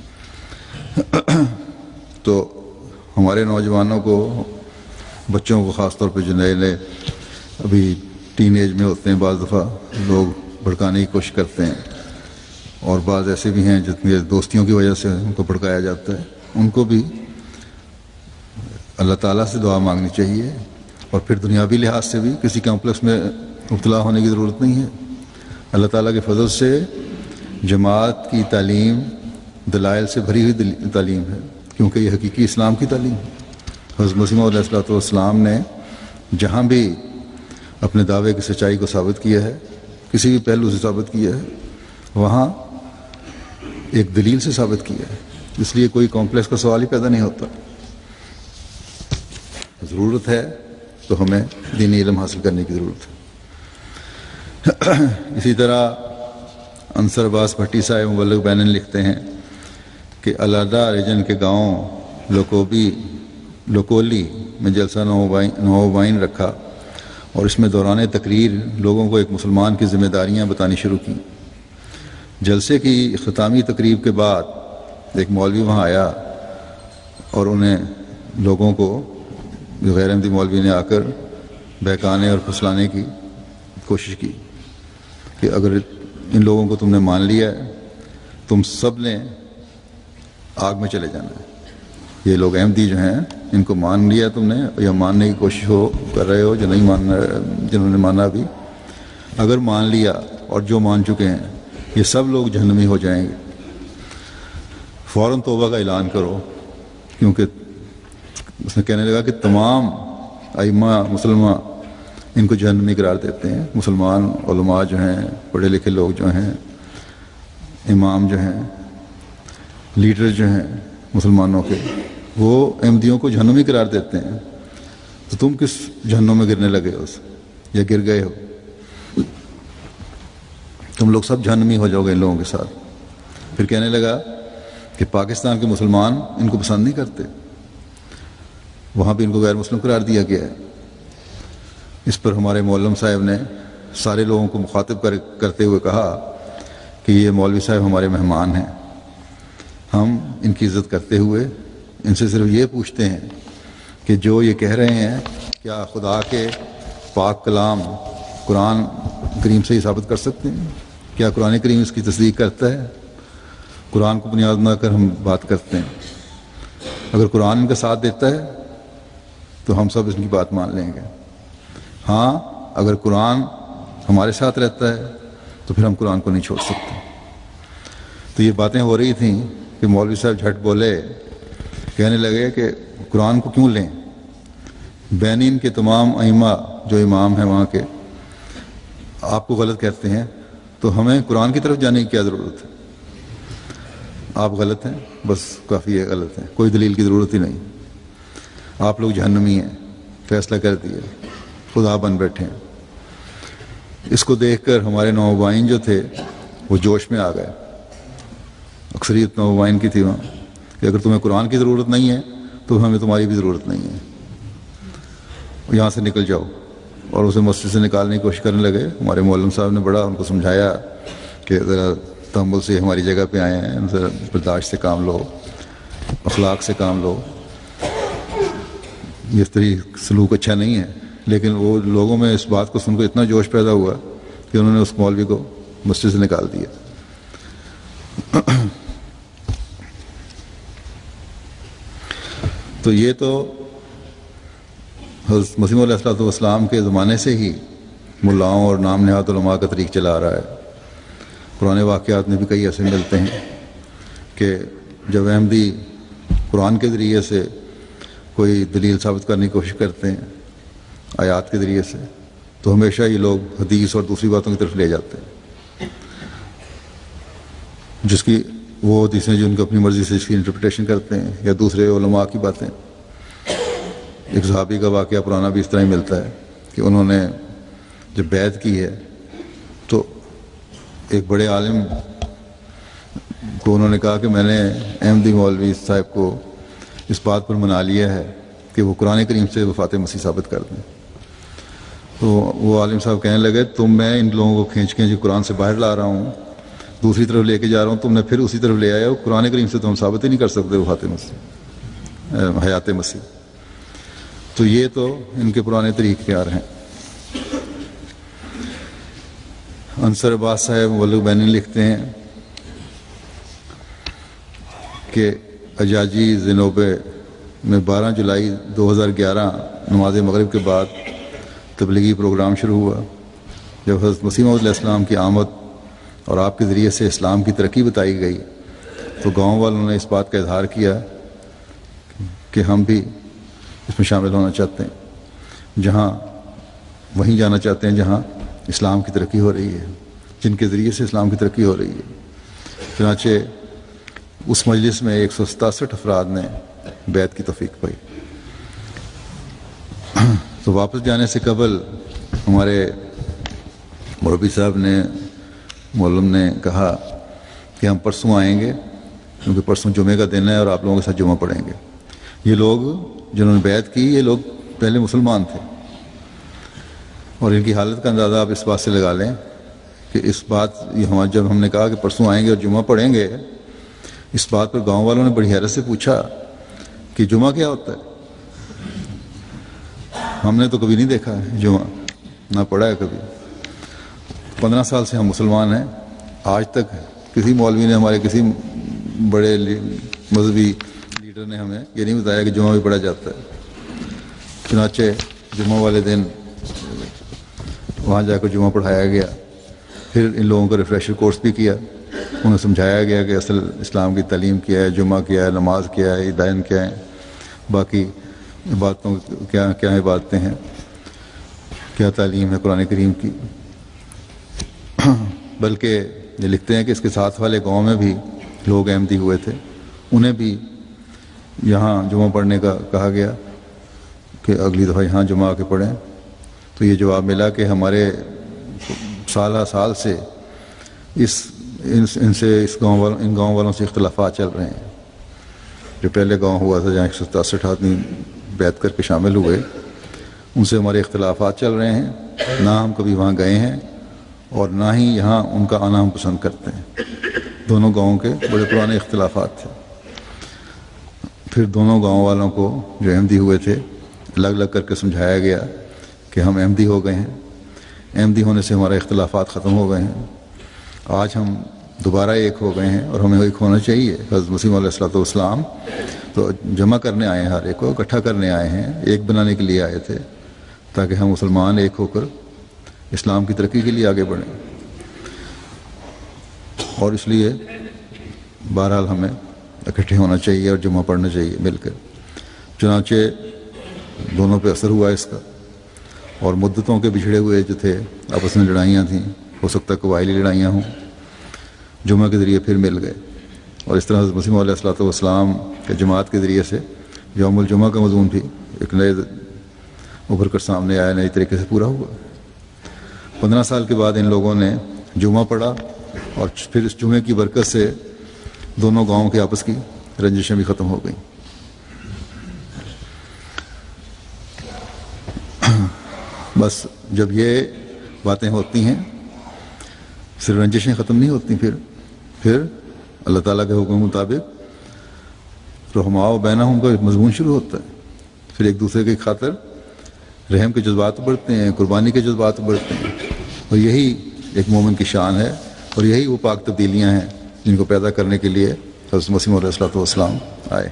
تو ہمارے نوجوانوں کو، بچوں کو خاص طور پہ جو نئے نئے ابھی ٹین ایج میں ہوتے ہیں، بعض دفعہ لوگ بھڑکانے کی کوشش کرتے ہیں، اور بعض ایسے بھی ہیں جتنے دوستیوں کی وجہ سے ان کو بھڑکایا جاتا ہے. ان کو بھی اللہ تعالیٰ سے دعا مانگنی چاہیے، اور پھر دنیاوی لحاظ سے بھی کسی کمپلیکس میں مبتلا ہونے کی ضرورت نہیں ہے. اللہ تعالیٰ کے فضل سے جماعت کی تعلیم دلائل سے بھری ہوئی تعلیم ہے، کیونکہ یہ حقیقی اسلام کی تعلیم ہے. حضرت مسیح موعود علیہ الصلوۃ والسلام نے جہاں بھی اپنے دعوے کی سچائی کو ثابت کیا ہے، کسی بھی پہلو سے ثابت کیا ہے، وہاں ایک دلیل سے ثابت کیا ہے. اس لیے کوئی کمپلیکس کا سوال ہی پیدا نہیں ہوتا. ضرورت ہے تو ہمیں دینی علم حاصل کرنے کی ضرورت ہے. اسی طرح انصر عباس بھٹی صاحب مبلغ بینن لکھتے ہیں کہ الادہ ریجن کے گاؤں لوکوبی لوکولی میں جلسہ نوبائن رکھا، اور اس میں دوران تقریر لوگوں کو ایک مسلمان کی ذمہ داریاں بتانی شروع کی. جلسے کی اختتامی تقریب کے بعد ایک مولوی وہاں آیا اور انہیں لوگوں کو، جو غیر احمدی مولوی نے آ کر بہکانے اور پھسلانے کی کوشش کی کہ اگر ان لوگوں کو تم نے مان لیا ہے، تم سب نے آگ میں چلے جانا ہے. یہ لوگ احمدی جو ہیں ان کو مان لیا تم نے، یا ماننے کی کوشش ہو کر رہے ہو، جو نہیں ماننا، جنہوں نے مانا بھی، اگر مان لیا اور جو مان چکے ہیں، یہ سب لوگ جہنمی ہو جائیں گے. فوراً توبہ کا اعلان کرو، کیونکہ اس نے کہنے لگا کہ تمام ائمہ مسلمہ ان کو جہنمی قرار دیتے ہیں. مسلمان علماء جو ہیں، پڑھے لکھے لوگ جو ہیں، امام جو ہیں، لیڈر جو ہیں مسلمانوں کے، وہ احمدیوں کو جہنمی قرار دیتے ہیں. تو تم کس جہنم میں گرنے لگے ہو یا گر گئے ہو؟ تم لوگ سب جہنمی ہو جاؤ گے ان لوگوں کے ساتھ. پھر کہنے لگا کہ پاکستان کے مسلمان ان کو پسند نہیں کرتے، وہاں بھی ان کو غیر مسلم قرار دیا گیا ہے. اس پر ہمارے مولم صاحب نے سارے لوگوں کو مخاطب کر کرتے ہوئے کہا کہ یہ مولوی صاحب ہمارے مہمان ہیں، ہم ان کی عزت کرتے ہوئے ان سے صرف یہ پوچھتے ہیں کہ جو یہ کہہ رہے ہیں کیا خدا کے پاک کلام قرآن کریم سے ہی ثابت کر سکتے ہیں؟ کیا قرآن کریم اس کی تصدیق کرتا ہے؟ قرآن کو بنیاد بنا کر ہم بات کرتے ہیں. اگر قرآن ان کا ساتھ دیتا ہے تو ہم سب اس کی بات مان لیں گے. ہاں اگر قرآن ہمارے ساتھ رہتا ہے تو پھر ہم قرآن کو نہیں چھوڑ سکتے. تو یہ باتیں ہو رہی تھیں کہ مولوی صاحب جھٹ بولے, کہنے لگے کہ قرآن کو کیوں لیں؟ بینین کے تمام ائمہ جو امام ہیں وہاں کے آپ کو غلط کہتے ہیں, تو ہمیں قرآن کی طرف جانے کی کیا ضرورت ہے؟ آپ غلط ہیں, بس کافی ہے, غلط ہیں, کوئی دلیل کی ضرورت ہی نہیں. آپ لوگ جہنمی ہیں, فیصلہ کر دیا, خدا بن بیٹھے ہیں. اس کو دیکھ کر ہمارے نوابائن جو تھے وہ جوش میں آ گئے. اکثریت نوابائن کی تھی وہاں کہ اگر تمہیں قرآن کی ضرورت نہیں ہے تو ہمیں تمہاری بھی ضرورت نہیں ہے, یہاں سے نکل جاؤ. اور اسے مسجد سے نکالنے کی کوشش کرنے لگے. ہمارے مولم صاحب نے بڑا ان کو سمجھایا کہ ذرا تحمل سے ہماری جگہ پہ آئے ہیں, ذرا برداشت سے کام لو, اخلاق سے کام لو, یہ طریقہ سلوک اچھا نہیں ہے. لیکن وہ لوگوں میں اس بات کو سن کر اتنا جوش پیدا ہوا کہ انہوں نے اس مولوی کو مسجد سے نکال دیا. تو یہ تو حضرت مسیح علیہ الصلوۃ والسلام کے زمانے سے ہی ملاؤں اور نام نہاد علماء کا طریق چلا آ رہا ہے. پرانے واقعات میں بھی کئی ایسے ملتے ہیں کہ جب احمدی قرآن کے ذریعے سے کوئی دلیل ثابت کرنے کی کوشش کرتے ہیں آیات کے ذریعے سے, تو ہمیشہ یہ لوگ حدیث اور دوسری باتوں کی طرف لے جاتے ہیں, جس کی وہ حدیثیں جو ان کو اپنی مرضی سے اس کی انٹرپریٹیشن کرتے ہیں, یا دوسرے علماء کی باتیں. ایک صحابی کا واقعہ پرانا بھی اس طرح ہی ملتا ہے کہ انہوں نے جب بیعت کی ہے تو ایک بڑے عالم کو انہوں نے کہا کہ میں نے احمدی مولوی صاحب کو اس بات پر منا لیا ہے کہ وہ قرآن کریم سے وفات مسیح ثابت کر دیں. تو وہ عالم صاحب کہنے لگے تم میں ان لوگوں کو کھینچ کھینچ قرآن سے باہر لا رہا ہوں, دوسری طرف لے کے جا رہا ہوں, تم نے پھر اسی طرف لے آئے ہو. قرآن کریم سے تو ہم ثابت ہی نہیں کر سکتے وفات مسیح حیات مسیح. تو یہ تو ان کے پرانے طریقے کار ہیں. انصر عباس صاحب مولوی بینی لکھتے ہیں کہ اجاجی زنوبے میں بارہ جولائی دو ہزار گیارہ نماز مغرب کے بعد تبلیغی پروگرام شروع ہوا. جب حضرت مسیح موعود علیہ السلام کی آمد اور آپ کے ذریعے سے اسلام کی ترقی بتائی گئی تو گاؤں والوں نے اس بات کا اظہار کیا کہ ہم بھی اس میں شامل ہونا چاہتے ہیں, جہاں وہیں جانا چاہتے ہیں جہاں اسلام کی ترقی ہو رہی ہے, جن کے ذریعے سے اسلام کی ترقی ہو رہی ہے. چنانچہ اس مجلس میں ایک سو ستاسٹھ افراد نے بیعت کی توفیق پائی. تو واپس جانے سے قبل ہمارے مربی صاحب نے مولم نے کہا کہ ہم پرسوں آئیں گے, کیونکہ پرسوں جمعے کا دن ہے اور آپ لوگوں کے ساتھ جمعہ پڑھیں گے. یہ لوگ جنہوں نے بیعت کی یہ لوگ پہلے مسلمان تھے, اور ان کی حالت کا اندازہ آپ اس بات سے لگا لیں کہ اس بات یہ جب ہم نے کہا کہ پرسوں آئیں گے اور جمعہ پڑھیں گے, اس بات پر گاؤں والوں نے بڑی حیرت سے پوچھا کہ جمعہ کیا ہوتا ہے. ہم نے تو کبھی نہیں دیکھا ہے جمعہ, نہ پڑھا ہے کبھی. پندرہ سال سے ہم مسلمان ہیں, آج تک کسی مولوی نے ہمارے کسی بڑے مذہبی لیڈر نے ہمیں یہ نہیں بتایا کہ جمعہ بھی پڑھا جاتا ہے. چنانچہ جمعہ والے دن وہاں جا کر جمعہ پڑھایا گیا. پھر ان لوگوں کا ریفریشر کورس بھی کیا, انہیں سمجھایا گیا کہ اصل اسلام کی تعلیم کیا ہے, جمعہ کیا ہے, نماز کیا ہے, عیدین کیا ہے, باقی عبادتوں کیا کیا عبادتیں ہیں, کیا تعلیم ہے قرآن کریم کی. بلکہ یہ لکھتے ہیں کہ اس کے ساتھ والے گاؤں میں بھی لوگ احمدی ہوئے تھے, انہیں بھی یہاں جمعہ پڑھنے کا کہا گیا کہ اگلی دفعہ یہاں جمعہ آ کے پڑھیں. تو یہ جواب ملا کہ ہمارے سالہ سال سے اس ان, ان سے اس گاؤں والوں ان گاؤں والوں سے اختلافات چل رہے ہیں. جو پہلے گاؤں ہوا تھا جہاں ایک سو ستاسٹھ آدمی بیعت کر کے شامل ہوئے, ان سے ہمارے اختلافات چل رہے ہیں. نہ ہم کبھی وہاں گئے ہیں اور نہ ہی یہاں ان کا آنا ہم پسند کرتے ہیں. دونوں گاؤں کے بڑے پرانے اختلافات تھے. پھر دونوں گاؤں والوں کو جو احمدی ہوئے تھے الگ الگ کر کے سمجھایا گیا کہ ہم احمدی ہو گئے ہیں، احمدی ہونے سے ہمارے اختلافات ختم ہو گئے ہیں، آج ہم دوبارہ ایک ہو گئے ہیں اور ہمیں ایک ہونا چاہیے۔ حضرت مسیح علیہ الصلوۃ والسلام تو جمع کرنے آئے ہیں، ہر ایک کو اکٹھا کرنے آئے ہیں، ایک بنانے کے لیے آئے تھے تاکہ ہم مسلمان ایک ہو کر اسلام کی ترقی کے لیے آگے بڑھیں۔ اور اس لیے بہرحال ہمیں اکٹھے ہونا چاہیے اور جمعہ پڑھنا چاہیے مل کر۔ چنانچہ دونوں پہ اثر ہوا اس کا، اور مدتوں کے بچھڑے ہوئے جو تھے آپس میں لڑائیاں تھیں، ہو سکتا ہے قبائلی لڑائیاں ہوں، جمعہ کے ذریعے پھر مل گئے، اور اس طرح حضرت مسیح علیہ الصلوۃ والسلام کے جماعت کے ذریعے سے یوم الجمعہ کا مضمون بھی ایک نئے ابھر کر سامنے آیا، نئی طریقے سے پورا ہوا۔ پندرہ سال کے بعد ان لوگوں نے جمعہ پڑھا، اور پھر اس جمعے کی برکت سے دونوں گاؤں کے آپس کی رنجشیں بھی ختم ہو گئیں۔ بس جب یہ باتیں ہوتی ہیں صرف رنجشیں ختم نہیں ہوتی، پھر پھر اللہ تعالیٰ کے حکم مطابق رحماء بینہم کا مضمون شروع ہوتا ہے، پھر ایک دوسرے کی خاطر رحم کے جذبات بڑھتے ہیں، قربانی کے جذبات بڑھتے ہیں، اور یہی ایک مومن کی شان ہے، اور یہی وہ پاک تبدیلیاں ہیں جن کو پیدا کرنے کے لیے حضرت مسیح علیہ الصلوۃ والسلام آئے۔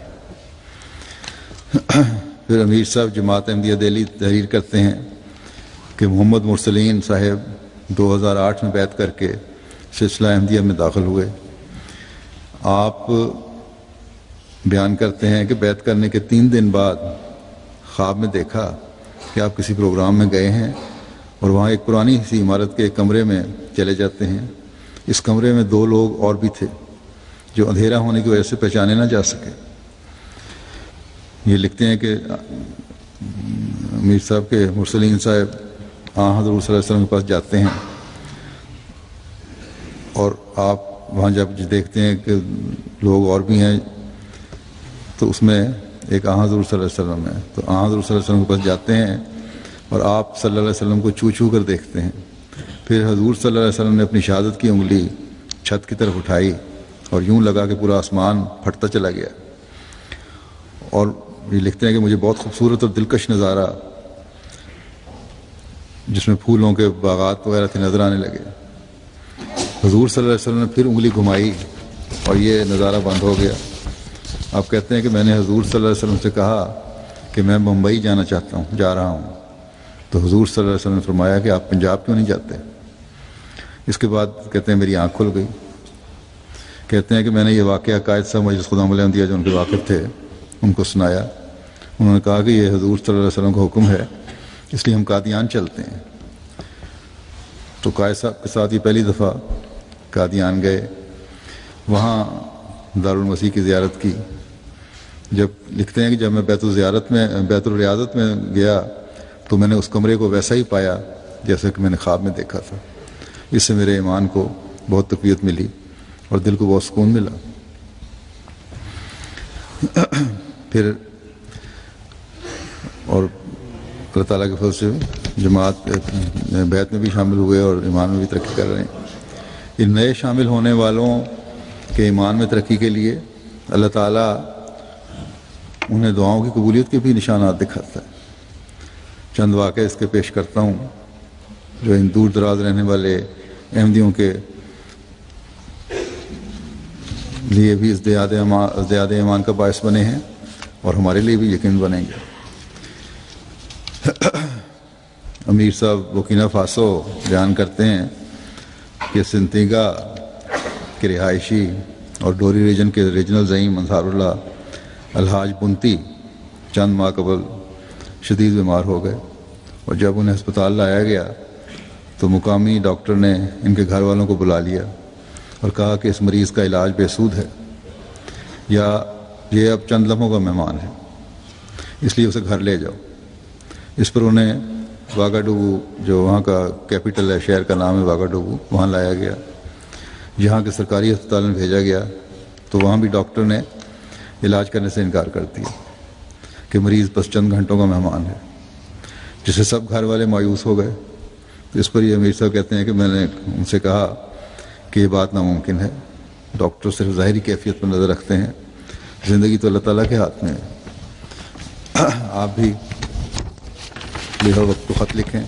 پھر امیر صاحب جماعت احمدیہ دہلی تحریر کرتے ہیں کہ محمد مرسلین صاحب دو ہزار آٹھ میں بیعت کر کے سلسلہ احمدیہ میں داخل ہوئے۔ آپ بیان کرتے ہیں کہ بیعت کرنے کے تین دن بعد خواب میں دیکھا کہ آپ کسی پروگرام میں گئے ہیں اور وہاں ایک پرانی سی عمارت کے ایک کمرے میں چلے جاتے ہیں۔ اس کمرے میں دو لوگ اور بھی تھے جو اندھیرا ہونے کی وجہ سے پہچانے نہ جا سکے۔ یہ لکھتے ہیں کہ امیر صاحب کے مرسلین صاحب آن حضور صلی اللہ علیہ وسلم کے پاس جاتے ہیں، اور آپ وہاں جب دیکھتے ہیں کہ لوگ اور بھی ہیں تو اس میں ایک آن حضور صلی اللہ علیہ وسلم ہے، تو آن حضور صلی اللہ علیہ وسلم کے پاس جاتے ہیں اور آپ صلی اللہ علیہ وسلم کو چھو چھو کر دیکھتے ہیں۔ پھر حضور صلی اللہ علیہ وسلم نے اپنی شہادت کی انگلی چھت کی طرف اٹھائی اور یوں لگا کہ پورا آسمان پھٹتا چلا گیا، اور یہ لکھتے ہیں کہ مجھے بہت خوبصورت اور دلکش نظارہ جس میں پھولوں کے باغات وغیرہ تھے نظر آنے لگے۔ حضور صلی اللہ علیہ وسلم نے پھر انگلی گھمائی اور یہ نظارہ بند ہو گیا۔ آپ کہتے ہیں کہ میں نے حضور صلی اللہ علیہ وسلم سے کہا کہ میں ممبئی جانا چاہتا ہوں، جا رہا ہوں، تو حضور صلی اللہ علیہ وسلم نے فرمایا کہ آپ پنجاب کیوں نہیں جاتے؟ اس کے بعد کہتے ہیں میری آنکھ کھل گئی۔ کہتے ہیں کہ میں نے یہ واقعہ قائد صاحب مجلس خدام الاحمدیہ جو ان کے واقف تھے ان کو سنایا۔ انہوں نے کہا کہ یہ حضور صلی اللہ علیہ وسلم کا حکم ہے، اس لیے ہم قادیان چلتے ہیں۔ تو قائد صاحب کے ساتھ یہ پہلی دفعہ قادیان گئے، وہاں دارالمسیح کی زیارت کی۔ جب لکھتے ہیں کہ جب میں بیت الزیارت میں بیت الریاضت میں گیا تو میں نے اس کمرے کو ویسا ہی پایا جیسا کہ میں نے خواب میں دیکھا تھا۔ اس سے میرے ایمان کو بہت تقویت ملی اور دل کو بہت سکون ملا۔ پھر اور اللہ تعالیٰ کے فضل سے جماعت بیعت میں بھی شامل ہوئے اور ایمان میں بھی ترقی کر رہے ہیں۔ ان نئے شامل ہونے والوں کے ایمان میں ترقی کے لیے اللہ تعالیٰ انہیں دعاؤں کی قبولیت کے بھی نشانات دکھاتا ہے۔ چند واقعہ اس کے پیش کرتا ہوں جو ان دور دراز رہنے والے احمدیوں کے لیے بھی ازدیاد ایمان ازدیاد ایمان کا باعث بنے ہیں اور ہمارے لیے بھی یقین بنیں گے۔ امیر صاحب بورکینا فاسو بیان کرتے ہیں کہ سنتیگا کے رہائشی اور ڈوری ریجن کے ریجنل زعیم انصار اللہ الحاج بنتی چند ماہ قبل شدید بیمار ہو گئے، اور جب انہیں ہسپتال لایا گیا تو مقامی ڈاکٹر نے ان کے گھر والوں کو بلا لیا اور کہا کہ اس مریض کا علاج بے سود ہے، یا یہ اب چند لمحوں کا مہمان ہے، اس لیے اسے گھر لے جاؤ۔ اس پر انہیں واگاڈوگو جو وہاں کا کیپٹل ہے، شہر کا نام ہے واگاڈوگو، وہاں لایا گیا۔ جہاں کے سرکاری ہسپتال میں بھیجا گیا تو وہاں بھی ڈاکٹر نے علاج کرنے سے انکار کر دیا کہ مریض بس چند گھنٹوں کا مہمان ہے، جس سے سب گھر والے مایوس ہو گئے۔ تو اس پر یہ امیر صاحب کہتے ہیں کہ میں نے ان سے کہا کہ یہ بات ناممکن ہے، ڈاکٹر صرف ظاہری کیفیت پر نظر رکھتے ہیں، زندگی تو اللہ تعالیٰ کے ہاتھ میں ہے۔ آپ بھی بے وقت کو خط لکھیں،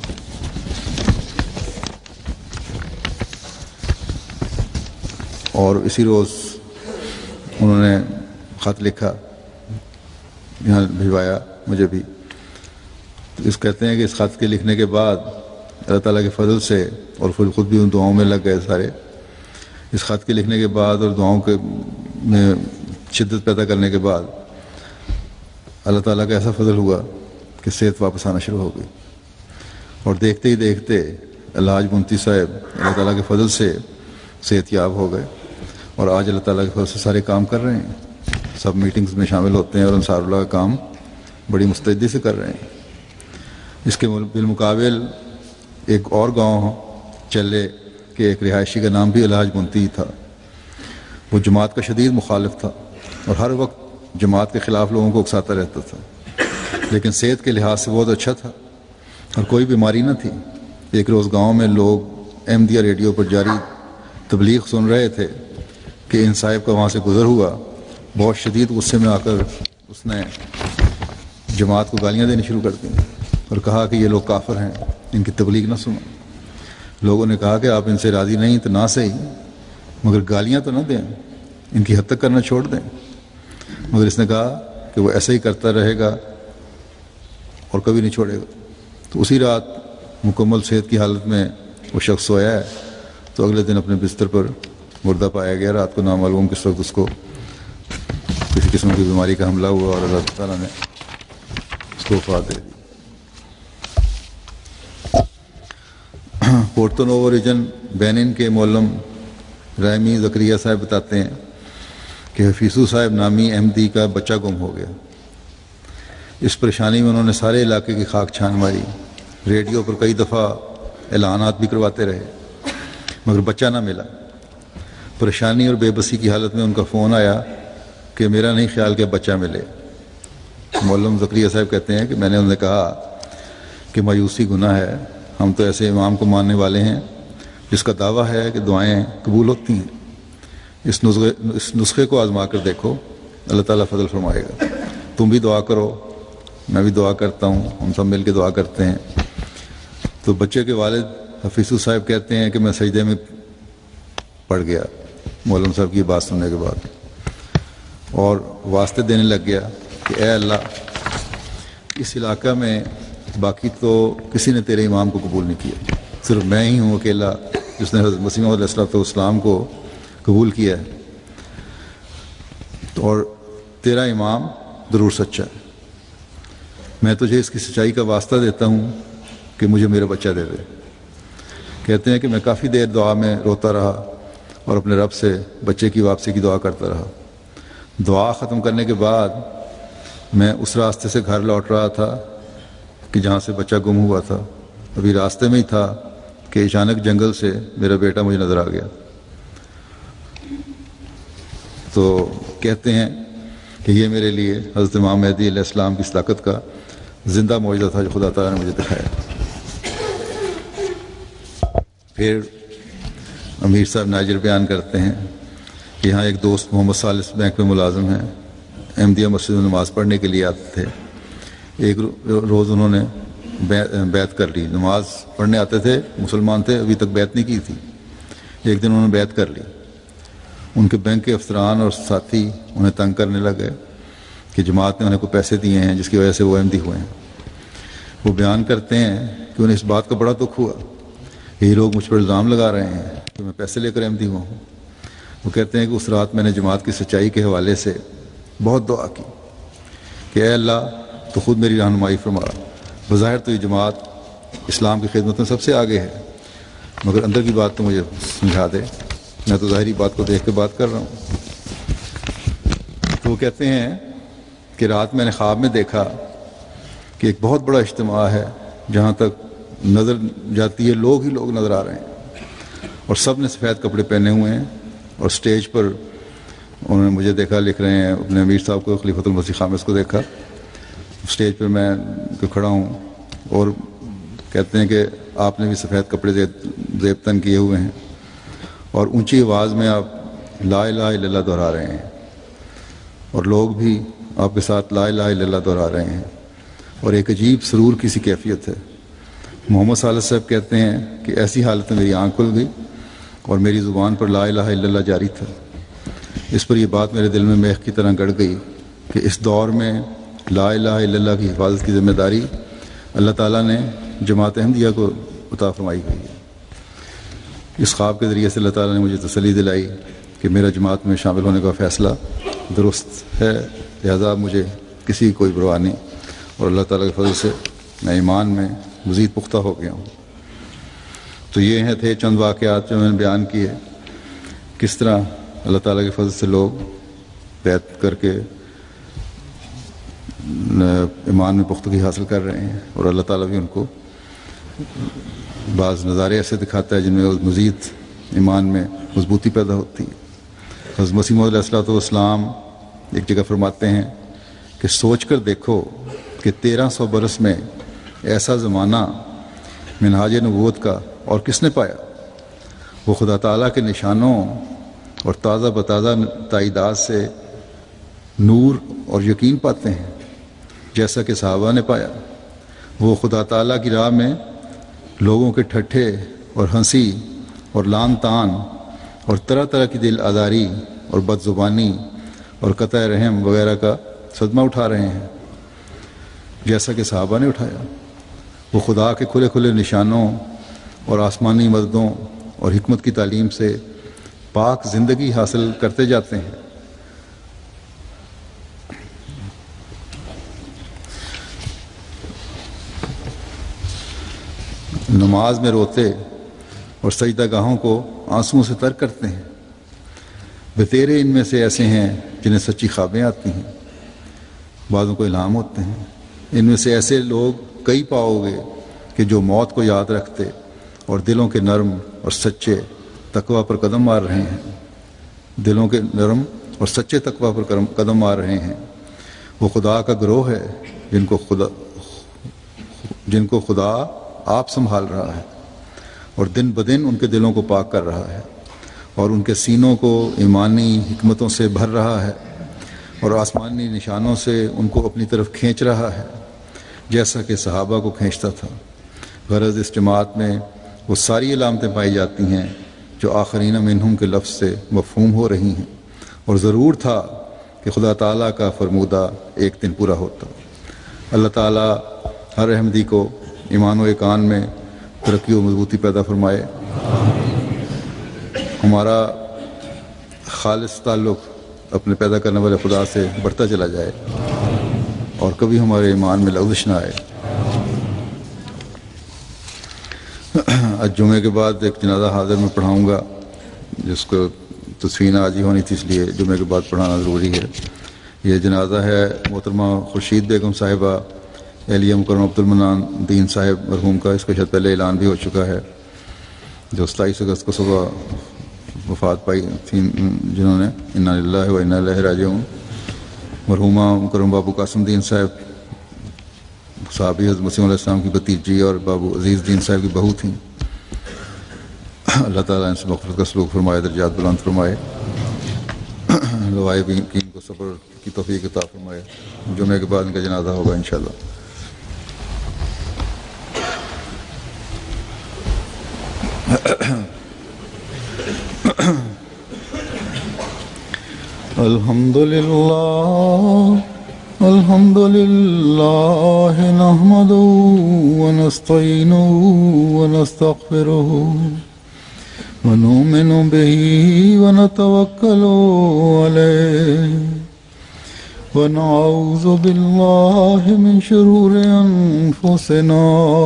اور اسی روز انہوں نے خط لکھا، یہاں بھجوایا مجھے بھی۔ تو اس کہتے ہیں کہ اس خط کے لکھنے کے بعد اللہ تعالیٰ کے فضل سے، اور پھر خود بھی ان دعاؤں میں لگ گئے سارے، اس خط کے لکھنے کے بعد اور دعاؤں کے میں شدت پیدا کرنے کے بعد اللہ تعالیٰ کا ایسا فضل ہوا کہ صحت واپس آنا شروع ہو گئی، اور دیکھتے ہی دیکھتے الحاج منتی صاحب اللہ تعالیٰ کے فضل سے صحت یاب ہو گئے، اور آج اللہ تعالیٰ کے فضل سے سارے کام کر رہے ہیں، سب میٹنگز میں شامل ہوتے ہیں اور انصار اللہ کا کام بڑی مستعدی سے کر رہے ہیں۔ اس کے بالمقابل ایک اور گاؤں چلے کہ ایک رہائشی کا نام بھی الحاج منتی تھا، وہ جماعت کا شدید مخالف تھا اور ہر وقت جماعت کے خلاف لوگوں کو اکساتا رہتا تھا، لیکن صحت کے لحاظ سے بہت اچھا تھا اور کوئی بیماری نہ تھی۔ ایک روز گاؤں میں لوگ احمدیہ ریڈیو پر جاری تبلیغ سن رہے تھے کہ ان صاحب کا وہاں سے گزر ہوا۔ بہت شدید غصے میں آ کر اس نے جماعت کو گالیاں دینی شروع کر دیں اور کہا کہ یہ لوگ کافر ہیں، ان کی تبلیغ نہ سنو۔ لوگوں نے کہا کہ آپ ان سے راضی نہیں تو نہ صحیح، مگر گالیاں تو نہ دیں، ان کی حد تک کرنا چھوڑ دیں۔ مگر اس نے کہا کہ وہ ایسا ہی کرتا رہے گا اور کبھی نہیں چھوڑے گا۔ تو اسی رات مکمل صحت کی حالت میں وہ شخص سویا ہے، تو اگلے دن اپنے بستر پر مردہ پایا گیا۔ رات کو نامعلوم کس وقت اس کو کسی قسم کی بیماری کا حملہ ہوا اور اللہ تعالیٰ نے اس کو وفات دے دی۔ پورتو نوو ریجن بینن کے معلم رحمی زکریا صاحب بتاتے ہیں کہ حفیظو صاحب نامی احمدی کا بچہ گم ہو گیا۔ اس پریشانی میں انہوں نے سارے علاقے کی خاک چھان ماری، ریڈیو پر کئی دفعہ اعلانات بھی کرواتے رہے، مگر بچہ نہ ملا۔ پریشانی اور بے بسی کی حالت میں ان کا فون آیا کہ میرا نہیں خیال کہ بچہ ملے۔ معلم زکریا صاحب کہتے ہیں کہ میں نے انہیں کہا کہ مایوسی گناہ ہے، ہم تو ایسے امام کو ماننے والے ہیں جس کا دعویٰ ہے کہ دعائیں قبول ہوتی ہیں۔ اس نسخے اس نسخے کو آزما کر دیکھو، اللہ تعالیٰ فضل فرمائے گا۔ تم بھی دعا کرو، میں بھی دعا کرتا ہوں، ہم سب مل کے دعا کرتے ہیں۔ تو بچے کے والد حفیظ صاحب کہتے ہیں کہ میں سجدے میں پڑ گیا مولم صاحب کی بات سننے کے بعد، اور واسطے دینے لگ گیا کہ اے اللہ، اس علاقہ میں باقی تو کسی نے تیرے امام کو قبول نہیں کیا، صرف میں ہی ہوں اکیلا جس نے حضرت مسیح موعود علیہ السلام کو قبول کیا ہے، اور تیرا امام ضرور سچا ہے۔ میں تجھے اس کی سچائی کا واسطہ دیتا ہوں کہ مجھے میرا بچہ دے دے۔ کہتے ہیں کہ میں کافی دیر دعا میں روتا رہا اور اپنے رب سے بچے کی واپسی کی دعا کرتا رہا۔ دعا ختم کرنے کے بعد میں اس راستے سے گھر لوٹ رہا تھا کہ جہاں سے بچہ گم ہوا تھا۔ ابھی راستے میں ہی تھا کہ اچانک جنگل سے میرا بیٹا مجھے نظر آ گیا۔ تو کہتے ہیں کہ یہ میرے لیے حضرت امام مہدی علیہ السلام کی صداقت کا زندہ معجزہ تھا جو خدا تعالیٰ نے مجھے دکھایا۔ پھر امیر صاحب ناجر بیان کرتے ہیں کہ یہاں ایک دوست محمد ثالث بینک میں ملازم ہیں، احمدیہ مسجد میں نماز پڑھنے کے لیے آتے تھے۔ ایک روز انہوں نے بیعت کر لی، نماز پڑھنے آتے تھے، مسلمان تھے، ابھی تک بیعت نہیں کی تھی۔ ایک دن انہوں نے بیعت کر لی۔ ان کے بینک کے افسران اور ساتھی انہیں تنگ کرنے لگے کہ جماعت نے انہیں کو پیسے دیے ہیں جس کی وجہ سے وہ احمدی ہوئے ہیں۔ وہ بیان کرتے ہیں کہ انہیں اس بات کا بڑا دکھ ہوا کہ یہ لوگ مجھ پر الزام لگا رہے ہیں کہ میں پیسے لے کر احمدی ہوا ہوں۔ وہ کہتے ہیں کہ اس رات میں نے جماعت کی سچائی کے حوالے سے بہت دعا کی کہ اے اللہ تو خود میری رہنمائی فرما۔ بظاہر تو یہ جماعت اسلام کی خدمت میں سب سے آگے ہے، مگر اندر کی بات تو مجھے سمجھا دے، میں تو ظاہری بات کو دیکھ کے بات کر رہا ہوں۔ تو وہ کہتے ہیں کہ رات میں نے خواب میں دیکھا کہ ایک بہت بڑا اجتماع ہے، جہاں تک نظر جاتی ہے لوگ ہی لوگ نظر آ رہے ہیں، اور سب نے سفید کپڑے پہنے ہوئے ہیں، اور سٹیج پر انہوں نے مجھے دیکھا، لکھ رہے ہیں اپنے امیر صاحب کو، خلیفۃ المسیح خامس کو دیکھا، سٹیج پر میں کھڑا ہوں، اور کہتے ہیں کہ آپ نے بھی سفید کپڑے زیب تن کیے ہوئے ہیں، اور اونچی آواز میں آپ لا الہ الا اللہ دہرا رہے ہیں۔ اور لوگ بھی آپ کے ساتھ لا الہ الا اللہ دہرا رہے ہیں، اور ایک عجیب سرور کی سی کیفیت ہے۔ محمد صلی اللہ علیہ وسلم کہتے ہیں کہ ایسی حالت میں میری آنکھ کھل گئی اور میری زبان پر لا الہ الا اللہ جاری تھا۔ اس پر یہ بات میرے دل میں میخ کی طرح گڑ گئی کہ اس دور میں لا الہ الا اللہ کی حفاظت کی ذمہ داری اللہ تعالیٰ نے جماعت احمدیہ کو عطا فرمائی گئی ہے۔ اس خواب کے ذریعے سے اللہ تعالیٰ نے مجھے تسلی دلائی کہ میرا جماعت میں شامل ہونے کا فیصلہ درست ہے، لہذا مجھے کسی کی کوئی پرواہ نہیں، اور اللہ تعالیٰ کے فضل سے میں ایمان میں مزید پختہ ہو گیا ہوں۔ تو یہ ہیں تھے چند واقعات جو میں نے بیان کیے، کس طرح اللہ تعالیٰ کے فضل سے لوگ بیعت کر کے ایمان میں پختگی حاصل کر رہے ہیں، اور اللہ تعالیٰ بھی ان کو بعض نظارے ایسے دکھاتا ہے جن میں مزید ایمان میں مضبوطی پیدا ہوتی ہے۔ حضرت مسیح موعود علیہ الصلوۃ والسلام ایک جگہ فرماتے ہیں کہ سوچ کر دیکھو کہ تیرہ سو برس میں ایسا زمانہ منہاج نبوت کا اور کس نے پایا؟ وہ خدا تعالیٰ کے نشانوں اور تازہ بتازہ تائیدات سے نور اور یقین پاتے ہیں جیسا کہ صحابہ نے پایا۔ وہ خدا تعالیٰ کی راہ میں لوگوں کے ٹھٹھے اور ہنسی اور لان تان اور طرح طرح کی دل آزاری اور بد زبانی اور قطع رحم وغیرہ کا صدمہ اٹھا رہے ہیں جیسا کہ صحابہ نے اٹھایا۔ وہ خدا کے کھلے کھلے نشانوں اور آسمانی مددوں اور حکمت کی تعلیم سے پاک زندگی حاصل کرتے جاتے ہیں۔ نماز میں روتے اور سجدہ گاہوں کو آنسوؤں سے تر کرتے ہیں۔ بتیرے ان میں سے ایسے ہیں جنہیں سچی خوابیں آتی ہیں، بعضوں کو الہام ہوتے ہیں۔ ان میں سے ایسے لوگ کئی پاؤ گے کہ جو موت کو یاد رکھتے اور دلوں کے نرم اور سچے تقوی پر قدم مار رہے ہیں دلوں کے نرم اور سچے تقوی پر قدم مار رہے ہیں۔ وہ خدا کا گروہ ہے جن کو خدا جن کو خدا آپ سنبھال رہا ہے اور دن بدن ان کے دلوں کو پاک کر رہا ہے اور ان کے سینوں کو ایمانی حکمتوں سے بھر رہا ہے اور آسمانی نشانوں سے ان کو اپنی طرف کھینچ رہا ہے جیسا کہ صحابہ کو کھینچتا تھا۔ غرض اس جماعت میں وہ ساری علامتیں پائی جاتی ہیں جو آخرین منہم کے لفظ سے مفہوم ہو رہی ہیں، اور ضرور تھا کہ خدا تعالیٰ کا فرمودہ ایک دن پورا ہوتا۔ اللہ تعالیٰ ہر احمدی کو ایمان و ایقان میں ترقی و مضبوطی پیدا فرمائے۔ ہمارا خالص تعلق اپنے پیدا کرنے والے خدا سے بڑھتا چلا جائے اور کبھی ہمارے ایمان میں لغزش نہ آئے۔ آج جمعے کے بعد ایک جنازہ حاضر میں پڑھاؤں گا جس کو تسفین آج ہی ہونی تھی، اس لیے جمعے کے بعد پڑھانا ضروری ہے۔ یہ جنازہ ہے محترمہ خورشید بیگم صاحبہ اہلیہ مکرمہ عبد المنان دین صاحب مرحوم کا۔ اس کا شاید پہلے اعلان بھی ہو چکا ہے، جو ستائیس اگست کو صبح وفات پائی تھیں جنہوں نے، انا للہ و انا الیہ راجعون۔ مرحومہ مکرم بابو قاسم دین صاحب صحابی حضرت مسیح علیہ السلام کی بھتیجی اور بابو عزیز دین صاحب کی بہو تھیں۔ اللہ تعالیٰ ان سے مغفرت کا سلوک فرمائے، درجات بلند فرمائے، لوائے کی ان کو صبر کی توفیق عطا فرمائے۔ جمعے کے بعد ان کا جنازہ ہوگا انشاءاللہ۔ الحمد للہ الحمد للہ نحمدہ ونستعینہ ونستغفرہ ونؤمن بہ ونتوکل علیہ ونعوذ باللہ من شرور انفسنا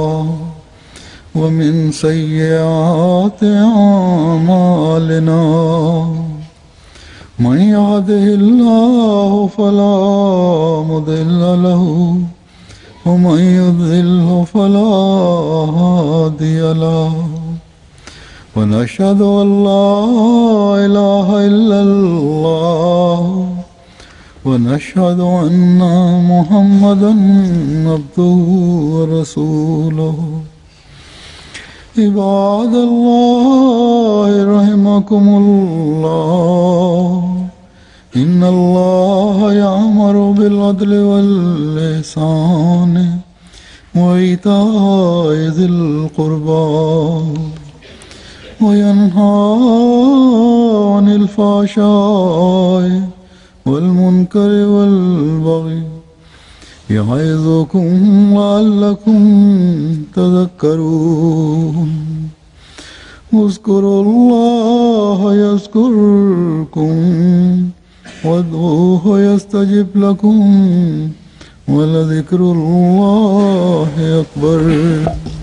ومن سیئات اعمالنا من يهده الله فلا مضل له ومن يضلل فلا هادي له ونشهد أن لا إله إلا الله ونشهد أن محمدا عبده ورسوله عباد الله رحمكم الله إن الله يأمر بالعدل والإحسان وإيتاء ذي القربى وينهى عن الفحشاء والمنكر والبغي يعظكم لعلكم تذكرون اذكروا الله يذكركم وادعوه يستجب لكم ولذكر الله أكبر.